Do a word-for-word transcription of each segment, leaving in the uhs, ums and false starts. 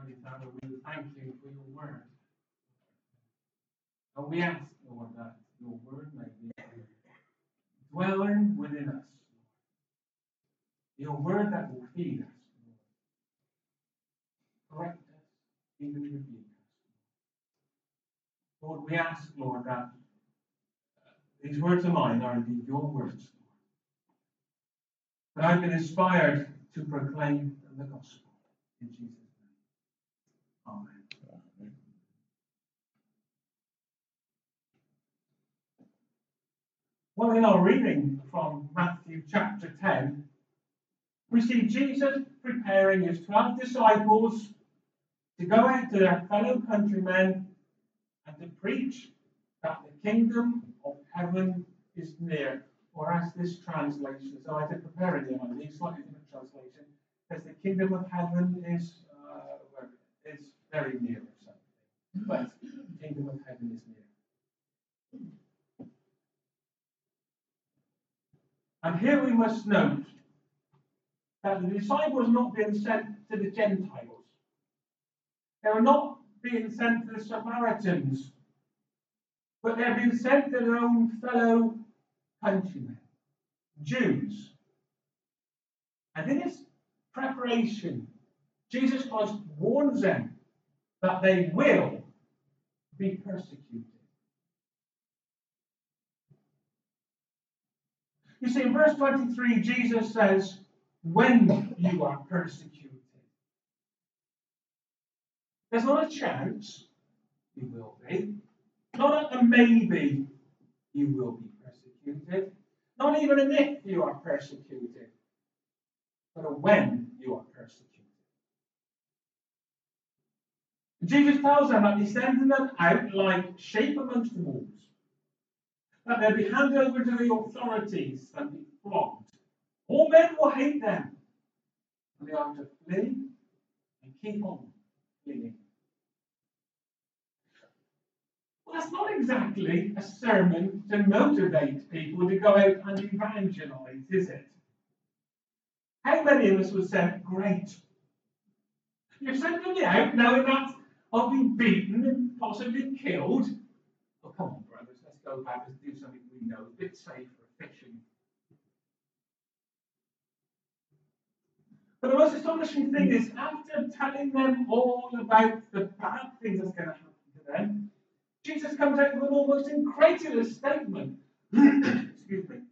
Heavenly Father, we thank you for your word. And we ask, Lord, that your word may be dwelling within us. Your word that will feed us, Lord. Correct us, even rebuke us. Lord, we ask, Lord, that these words of mine are indeed your words, Lord. That I've been inspired to proclaim the gospel. In Jesus' name. Amen. Well, in our reading from Matthew chapter ten, we see Jesus preparing his twelve disciples to go out to their fellow countrymen and to preach that the kingdom of heaven is near. Or as this translation, so I did prepare in the N I V, slightly different translation, says the kingdom of heaven is uh, is very near or something. But the kingdom of heaven is near. And here we must note that the disciples are not being sent to the Gentiles. They are not being sent to the Samaritans, but they're being sent to their own fellow countrymen, Jews. And in his preparation, Jesus Christ warns them that they will be persecuted. You see, in verse twenty-three, Jesus says, when you are persecuted. There's not a chance you will be. Not a maybe you will be persecuted. Not even an if you are persecuted. But a when you are persecuted. Jesus tells them that he's sending them out like sheep amongst wolves. That they'll be handed over to the authorities and be flogged. All men will hate them. And they are to flee and keep on fleeing. Well, that's not exactly a sermon to motivate people to go out and evangelize, is it? How many of us would say, great. You're sending me out knowing that I'll be beaten and possibly killed. Oh, come on, brothers, let's go back and do something we know, a bit safer, fishing. But the most astonishing thing is, after telling them all about the bad things that's going to happen to them, Jesus comes out with an almost incredulous statement. Excuse me.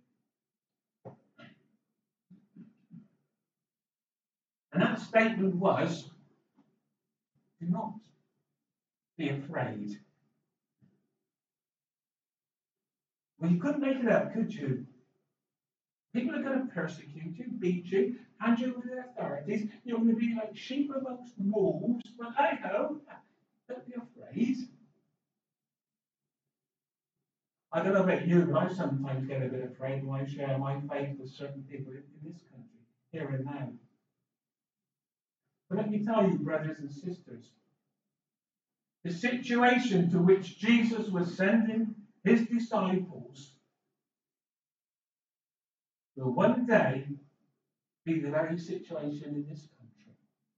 And that statement was, do not be afraid. Well, you couldn't make it up, could you? People are going to persecute you, beat you, hand you over to the authorities. You're going to be like sheep amongst wolves. But hey ho, don't be afraid. I don't know about you, but I sometimes get a bit afraid when I share my faith with certain people in this country, here and now. But let me tell you, brothers and sisters, the situation to which Jesus was sending his disciples will one day be the very situation in this country.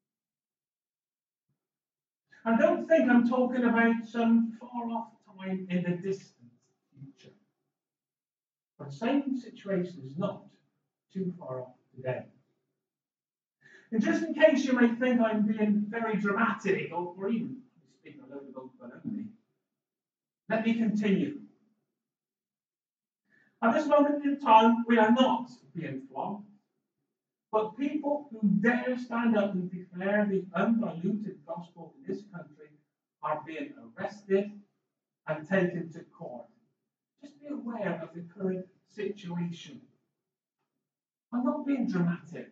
And don't think I'm talking about some far-off time in the distant future. But the same situation is not too far off today. And just in case you may think I'm being very dramatic, or, or even speaking a load of old baloney, let me continue. At this moment in time, we are not being flogged, but people who dare stand up and declare the undiluted gospel in this country are being arrested and taken to court. Just be aware of the current situation. I'm not being dramatic.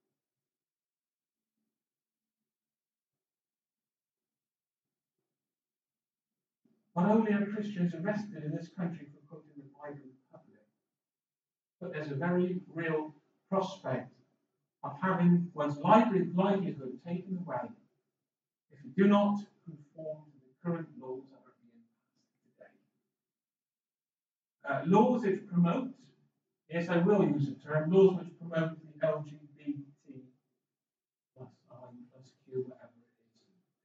Not only are Christians arrested in this country for quoting the Bible in public, but there's a very real prospect of having one's livelihood taken away if you do not conform to the current laws that are being passed today. Uh, laws which promote, yes, I will use the term, laws which promote the L G B T plus I plus Q, whatever it is,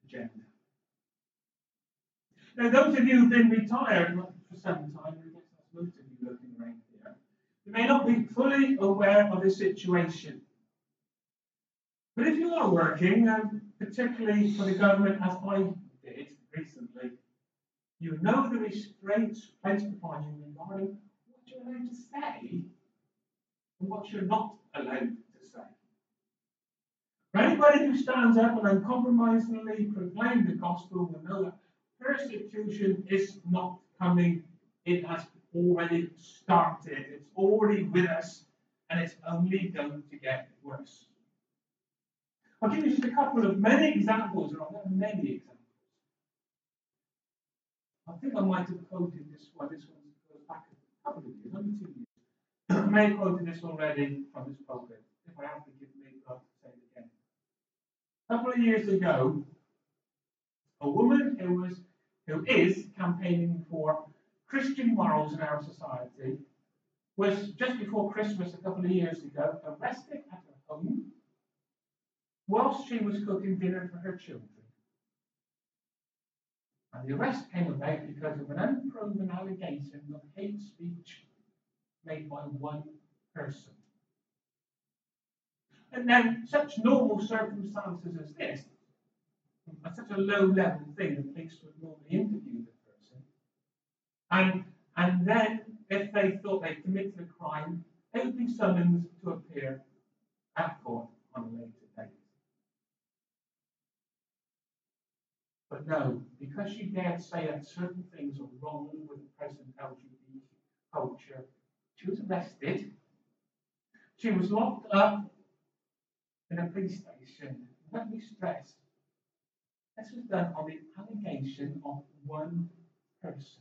Now, those of you who've been retired for some time, I guess that's most of you looking around here, you may not be fully aware of the situation. But if you are working, um, particularly for the government, as I did recently, you know the restraints placed upon you regarding what you're allowed to say and what you're not allowed to say. For anybody who stands up and uncompromisingly proclaims the gospel will know that persecution is not coming. It has already started. It's already with us, and it's only going to get worse. I'll give you just a couple of many examples, or I've got many examples. I think I might have quoted this one. This one goes back a couple of years, only two years. I may have quoted this already from this pulpit. If I have, forgive me, I'll say it again. A couple of years ago, a woman who was, who is campaigning for Christian morals in our society was just before Christmas a couple of years ago arrested at her home whilst she was cooking dinner for her children. And the arrest came about because of an unproven allegation of hate speech made by one person. And now, such normal circumstances as this, at such a low-level thing, the police would normally interview the person. And, and then, if they thought they'd committed a crime, they would be summoned to appear at court on a later date. But no, because she dared say that certain things are wrong with the present L G B T culture, she was arrested. She was locked up in a police station. Let me stress, this was done on the allegation of one person.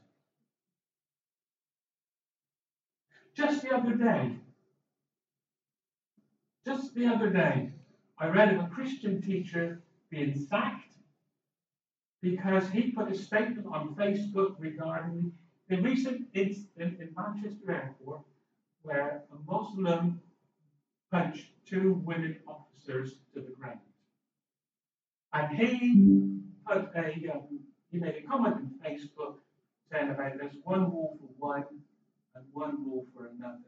Just the other day, just the other day, I read of a Christian teacher being sacked because he put a statement on Facebook regarding the recent incident in Manchester Airport where a Muslim punched two women officers to the ground. And he put a, um, he made a comment on Facebook saying about there's one rule for one and one rule for another.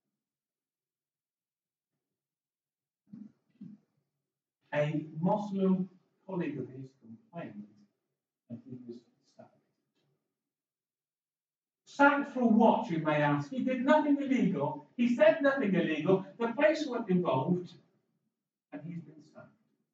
A Muslim polygamist complained and he was sacked. Sacked for what, you may ask? He did nothing illegal. He said nothing illegal. The police weren't involved, and he's been sacked.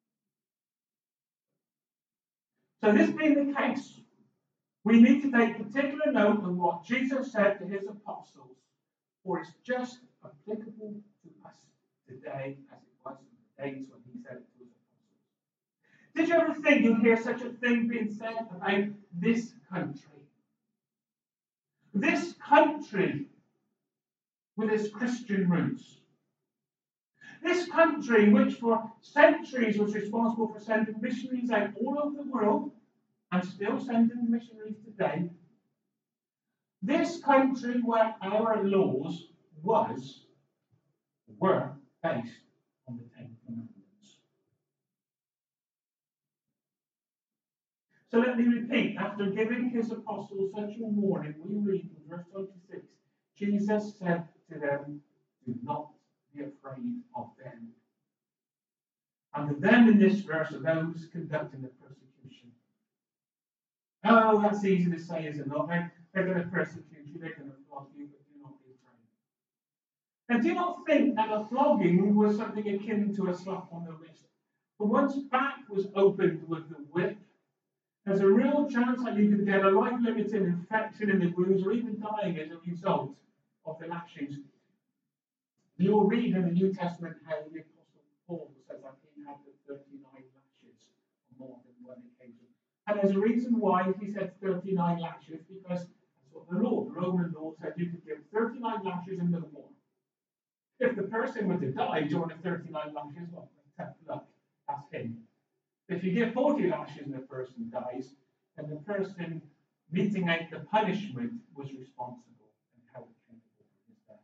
So this being the case, we need to take particular note of what Jesus said to his apostles, for it's just applicable to us today as it was in the days when he said it to his apostles. Did you ever think you'd hear such a thing being said about this country? This country with its Christian roots. This country, which for centuries was responsible for sending missionaries out all over the world, and still sending missionaries today. This country where our laws was, were based on the Ten Commandments. So let me repeat, after giving his apostles such a warning, we read in verse twenty-six, Jesus said to them, do not be afraid of them. And the them in this verse are those conducting the persecution. Oh, that's easy to say, is it not? They're, they're going to persecute you, they're going to flog you, but do not be afraid. Now, do not think that a flogging was something akin to a slap on the wrist. But once back was opened with the whip, there's a real chance that you could get a life-limiting infection in the wounds or even dying as a result of the lashings. You'll read in the New Testament how the Apostle Paul says that he had the thirty-nine lashes on more than one occasion. And there's a reason why he said thirty-nine lashes, because that's what the law, the Roman law said you could give thirty-nine lashes and no more. If the person were to die during the thirty-nine lashes, well, tough luck, that's him. If you give forty lashes and the person dies, then the person meting out the punishment was responsible and held accountable for his death.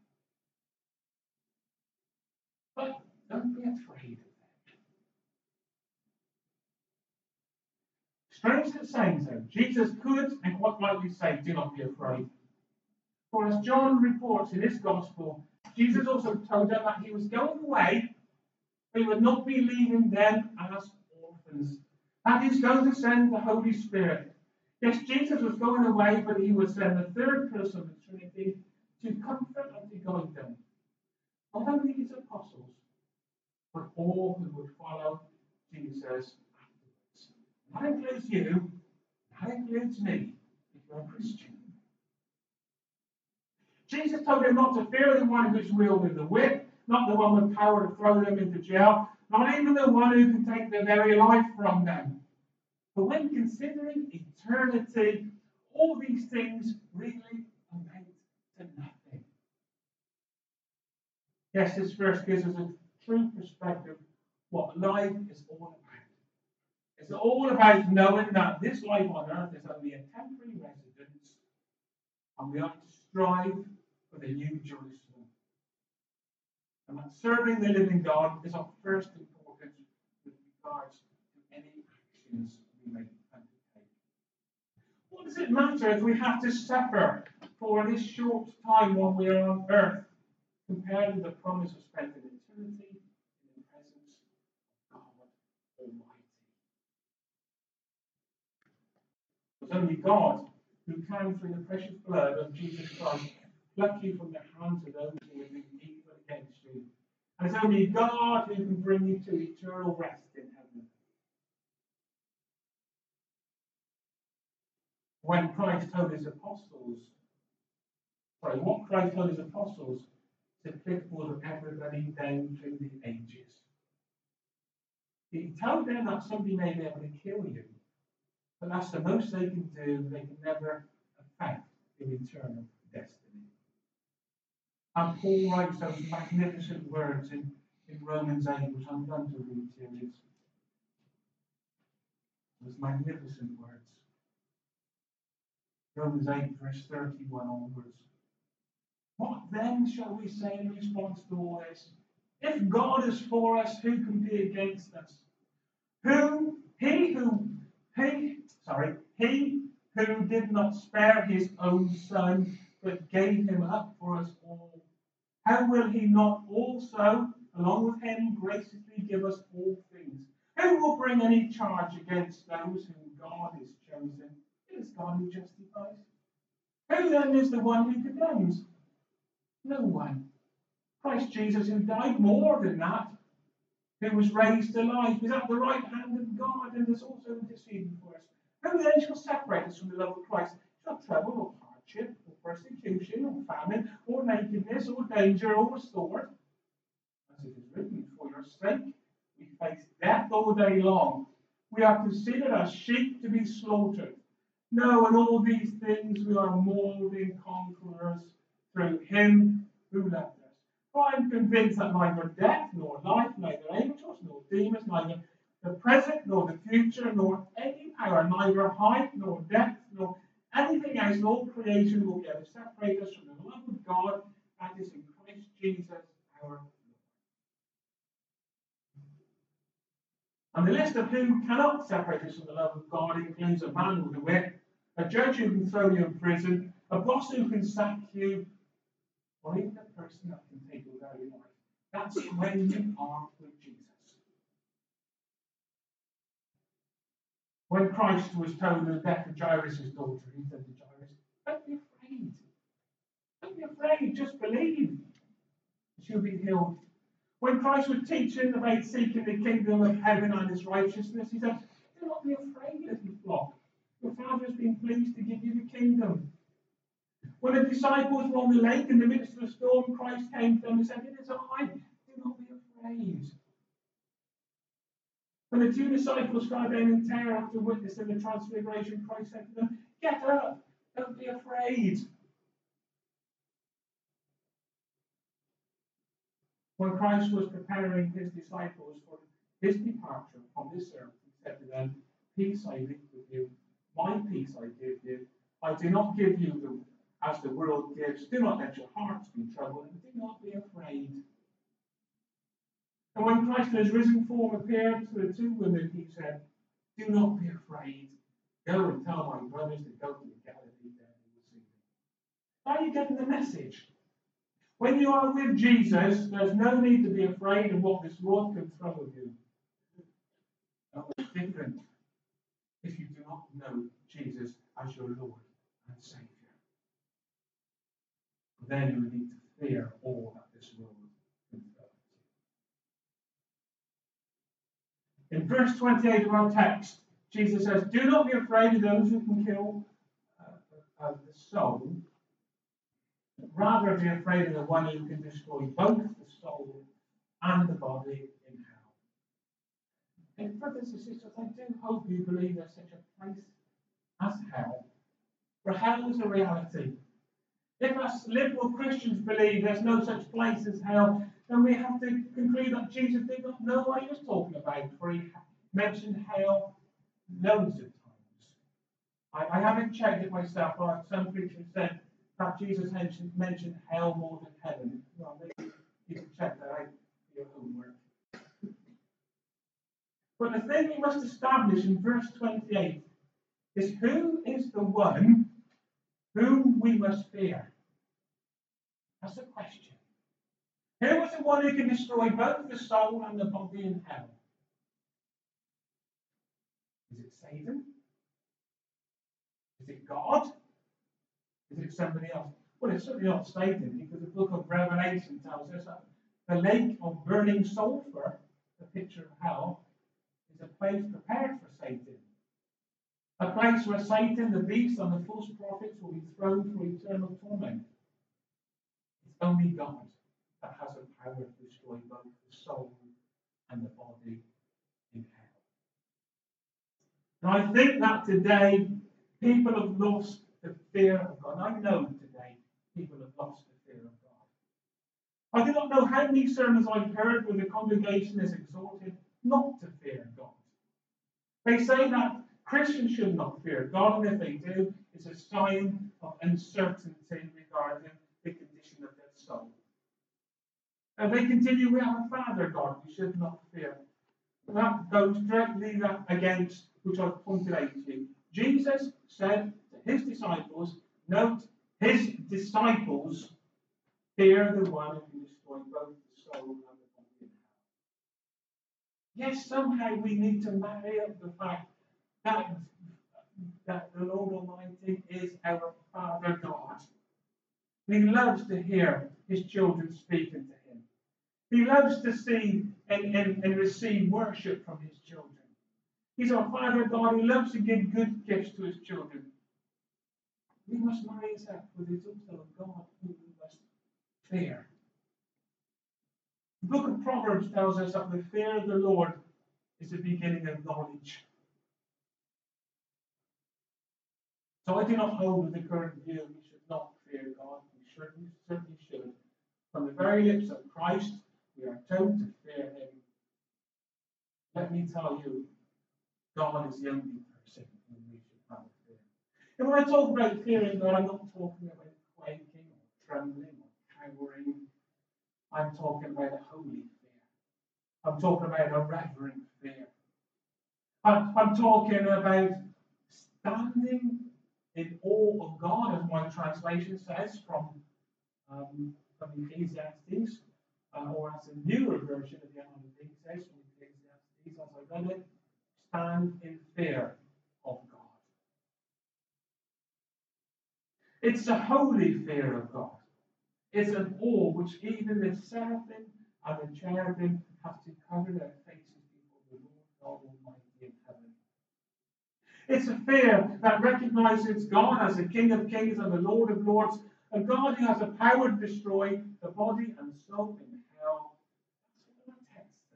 But don't be afraid of that. is it saying so? Jesus could and quite rightly say, do not be afraid. For as John reports in his gospel, Jesus also told them that he was going away, but he would not be leaving them as orphans. That he's going to send the Holy Spirit. Yes, Jesus was going away, but he would send the third person of the Trinity to comfort and to guide them. Not only his apostles, but all who would follow Jesus afterwards. That includes you, that includes me, if you're a Christian. Jesus told them not to fear the one who's wielding the whip, not the one with power to throw them into jail, not even the one who can take their very life from them. But when considering eternity, all these things really amount to nothing. Yes, this verse gives us a true perspective what life is all about. It's all about knowing that this life on earth is only a temporary residence, and we are to strive for the new Jerusalem. And that serving the living God is of first importance with regards to any actions we may undertake. What does it matter if we have to suffer for this short time while we are on earth, compared with the promise of spending eternity in the presence of God Almighty? It's only God who can, through the precious blood of Jesus Christ, pluck you from the hands of those who are doing evil against you. And it's only God who can bring you to eternal rest in heaven. When Christ told his apostles, sorry, what Christ told his apostles is applicable to everybody down through the ages. He told them that somebody may be able to kill you, but that's the most they can do. They can never affect your eternal destiny. And Paul writes those magnificent words in, in Romans eight, which I'm going to read to you. Those magnificent words. Romans eight, verse thirty-one onwards. What then shall we say in response to all this? If God is for us, who can be against us? Who, he who, he, sorry, he who did not spare his own son, but gave him up for us all, how will he not also, along with him, graciously give us all things? Who will bring any charge against those whom God has chosen? It is God who justifies. Who then is the one who condemns? No one. Christ Jesus, who died more than that, who was raised to life, is at the right hand of God and is also interceding for us. Who then shall separate us from the love of Christ? Shall trouble or hardship or persecution or famine or nakedness or danger or sword? As it is written, for your sake we face death all day long. We are considered as sheep to be slaughtered. No, in all these things we are more than conquerors through him who loved us. For I am convinced that neither death nor life, neither angels nor demons, neither the present nor the future, nor any power, neither height nor depth, nor anything else in all creation will be able to separate us from the love of God that is in Christ Jesus our Lord. And the list of who cannot separate us from the love of God includes a man with a whip, a judge who can throw you in prison, a boss who can sack you, or even a person that can take your very life. That's when you are with Jesus. When Christ was told the death of Jairus' daughter, he said to Jairus, don't be afraid. Don't be afraid, just believe. She'll be healed. When Christ was teaching about seeking the kingdom of heaven and his righteousness, he said, do not be afraid, little flock. Your Father has been pleased to give you the kingdom. When the disciples were on the lake in the midst of the storm, Christ came to them and said, it is I, do not be afraid. When the two disciples cried down in terror after witnessing the transfiguration, Christ said to them, get up, don't be afraid. When Christ was preparing his disciples for his departure from this earth, he said to them, peace I leave with you, my peace I give you. I do not give you the, as the world gives. Do not let your hearts be troubled, and do not be afraid. And when Christ in his risen form appeared to the two women, he said, do not be afraid. Go and tell my brothers to go to the Galilee, there they will see me. Are you getting the message? When you are with Jesus, there's no need to be afraid of what this world can throw at you. No, it's different if you do not know Jesus as your Lord and Saviour. Then you need to fear all that this world can throw at you. In verse twenty-eight of our text, Jesus says, "Do not be afraid of those who can kill uh, uh, the soul. Rather be afraid of the one who can destroy both the soul and the body in hell." And brothers and sisters, I do hope you believe there's such a place as hell. For hell is a reality. If us liberal Christians believe there's no such place as hell, then we have to conclude that Jesus did not know what he was talking about, for he mentioned hell loads of times. I, I haven't checked it myself, but some preachers said that Jesus mentioned, mentioned hell more than heaven. Well, maybe you can check that out for your homework. But the thing we must establish in verse twenty-eight is who is the one whom we must fear? That's the question. Who is the one who can destroy both the soul and the body in hell? Is it Satan? Is it God? Is it somebody else? Well, it's certainly not Satan, because the book of Revelation tells us that the lake of burning sulfur, the picture of hell, is a place prepared for Satan. A place where Satan, the beast, and the false prophets will be thrown for eternal torment. It's only God that has the power to destroy both the soul and the body in hell. And I think that today people have lost the fear of God. I know today people have lost the fear of God. I do not know how many sermons I've heard where the congregation is exhorted not to fear God. They say that Christians should not fear God, and if they do, it's a sign of uncertainty regarding the condition of their soul. And they continue, we have a Father God, we should not fear. And that goes directly against, which I've pointed out to you. Jesus said to his disciples, note, his disciples fear the one who can destroy both the soul and the body in hell. Yes, somehow we need to marry up the fact that, that the Lord Almighty is our Father God. He loves to hear his children speaking to him. He loves to see and, and, and receive worship from his children. He's our Father God. He loves to give good gifts to his children. We must marry us up with his also a God who we must fear. The book of Proverbs tells us that the fear of the Lord is the beginning of knowledge. So I do not hold with the current view we should not fear God. We certainly, certainly should. From the very lips of Christ, we are told to fear him. Let me tell you, God is the only person whom we should have a fear. And when I talk about fearing God, I'm not talking about quaking or trembling or cowering. I'm talking about a holy fear. I'm talking about a reverent fear. I'm, I'm talking about standing in awe of God, as my translation says from, um, from Ecclesiastes, uh, or as a newer version of the N I V says from Ecclesiastes, as I read it, stand in fear of God. It's a holy fear of God. It's an awe which even the seraphim and the cherubim have to cover their faces before the Lord God Almighty in heaven. It's a fear that recognizes God as the King of Kings and the Lord of Lords, a God who has the power to destroy the body and soul in hell. That's what the text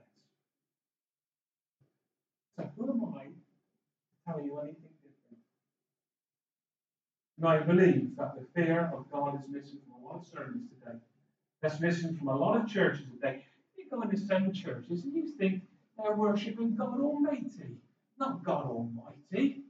says. So who am I to tell you anything different? And I believe that the fear of God is missing from a lot of sermons today. That's missing from a lot of churches today. You go into some churches and you think they're worshipping God Almighty, not God Almighty.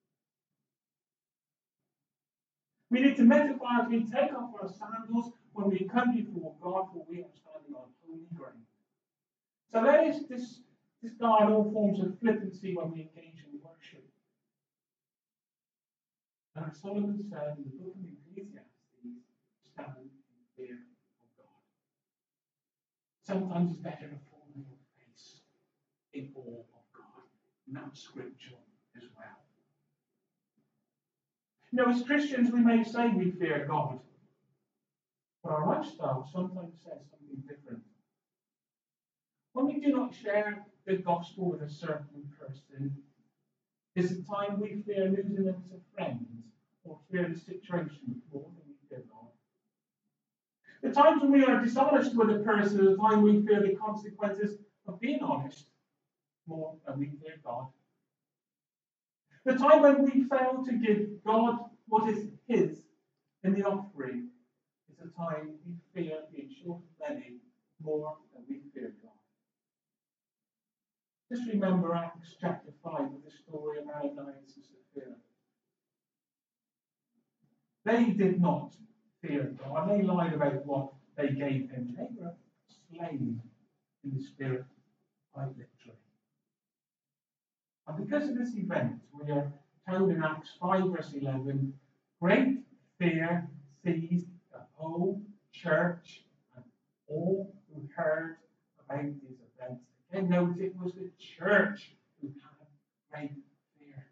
We need to metaphorically take off our sandals when we come before God, for we are standing on holy ground. So let us dis- discard all forms of flippancy when we engage in worship. And as Solomon said in the book of Ecclesiastes, stand in fear of God. Sometimes it's better to fall on your face in awe of God. And that's scriptural as well. You know, as Christians, we may say we fear God, but our lifestyle sometimes says something different. When we do not share the gospel with a certain person, is the time we fear losing them as a friend, or fear the situation more than we fear God. The times when we are dishonest with a person is the time we fear the consequences of being honest more than we fear God. The time when we fail to give God what is His in the offering is the time we fear being short of money more than we fear God. Just remember Acts chapter five with the story of Ananias and Sapphira. They did not fear God. They lied about what they gave him. They were slain in the spirit, quite literally. And because of this event, we are told in Acts five verse eleven, great fear seized the whole church and all who heard about these events. Again, note it was the church who had great fear.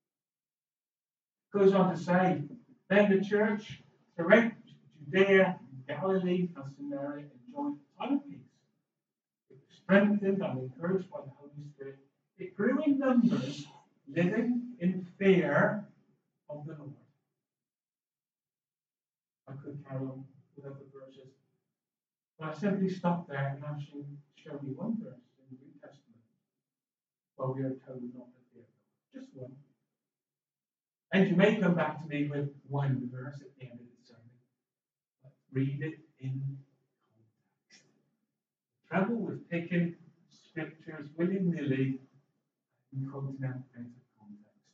Goes on to say, then the church throughout Judea, Galilee, and Samaria enjoyed a time of peace. It was strengthened and encouraged by the Holy Spirit. It grew in numbers, living in fear of the Lord. I could carry on with other verses, but I simply stopped there and asked you to show me one verse in the New Testament where we are told not to fear God. Just one. And you may come back to me with one verse at the end of the sermon, but read it in context. The trouble with picking scriptures willy-nilly and quoting them out of context.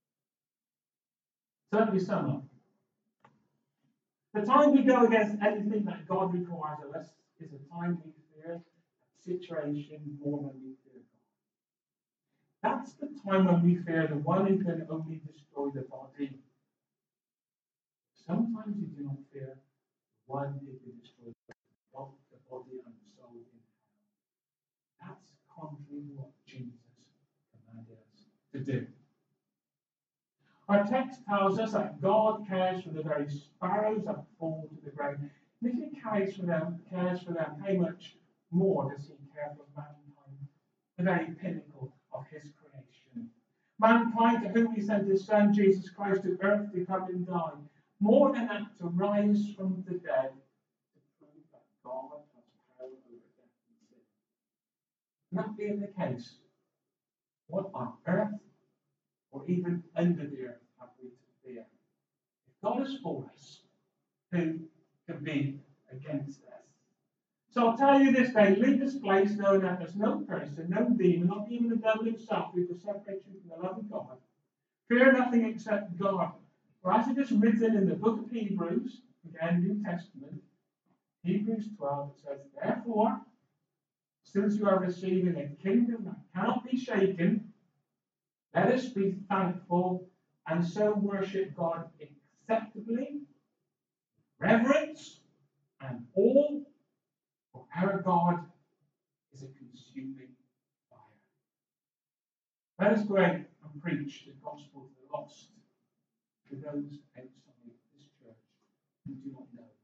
So let me sum up. The time we go against anything that God requires of us is a time we fear a situation more than we fear God. That's the time when we fear the one who can only destroy the body. Sometimes we do not fear the one who can destroy both the body and the soul in hell. That's contrary to what Jesus commanded us to do. Our text tells us that God cares for the very sparrows that fall to the ground. And if He cares for them, cares for them, how much more does He care for mankind, the very pinnacle of His creation? Mankind, to whom He sent His Son, Jesus Christ, to earth to come and die. More than that, to rise from the dead to prove that God has power over death and sin. And that being the case, what on earth or even under the earth have we to fear? If God is for us, who can be against us? So I'll tell you this day, leave this place knowing that there's no person, no demon, not even the devil himself, who can separate you from the love of God. Fear nothing except God. For as it is written in the book of Hebrews, again, New Testament, Hebrews twelve, it says, therefore, since you are receiving a kingdom that cannot be shaken, let us be thankful and so worship God acceptably, reverence, and awe, for our God is a consuming fire. Let us go out and preach the gospel to the lost, to those outside this church who do not know